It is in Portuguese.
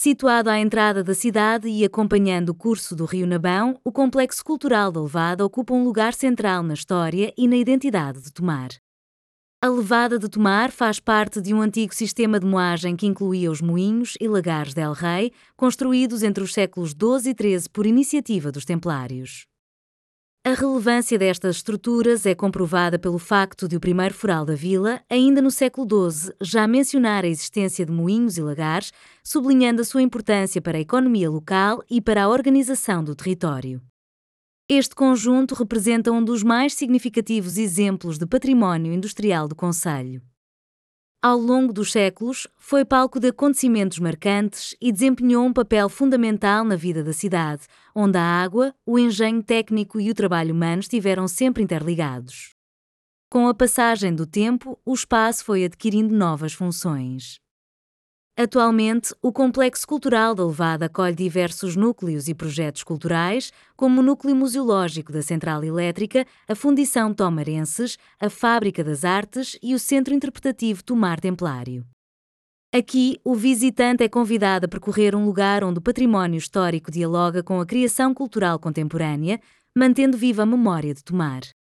Situado à entrada da cidade e acompanhando o curso do Rio Nabão, o Complexo Cultural da Levada ocupa um lugar central na história e na identidade de Tomar. A Levada de Tomar faz parte de um antigo sistema de moagem que incluía os moinhos e lagares de El Rei, construídos entre os séculos XII e XIII por iniciativa dos Templários. A relevância destas estruturas é comprovada pelo facto de o primeiro foral da vila, ainda no século XII, já mencionar a existência de moinhos e lagares, sublinhando a sua importância para a economia local e para a organização do território. Este conjunto representa um dos mais significativos exemplos de património industrial do concelho. Ao longo dos séculos, foi palco de acontecimentos marcantes e desempenhou um papel fundamental na vida da cidade, onde a água, o engenho técnico e o trabalho humano estiveram sempre interligados. Com a passagem do tempo, o espaço foi adquirindo novas funções. Atualmente, o Complexo Cultural da Levada acolhe diversos núcleos e projetos culturais, como o Núcleo Museológico da Central Elétrica, a Fundição Tomarenses, a Fábrica das Artes e o Centro Interpretativo Tomar Templário. Aqui, o visitante é convidado a percorrer um lugar onde o património histórico dialoga com a criação cultural contemporânea, mantendo viva a memória de Tomar.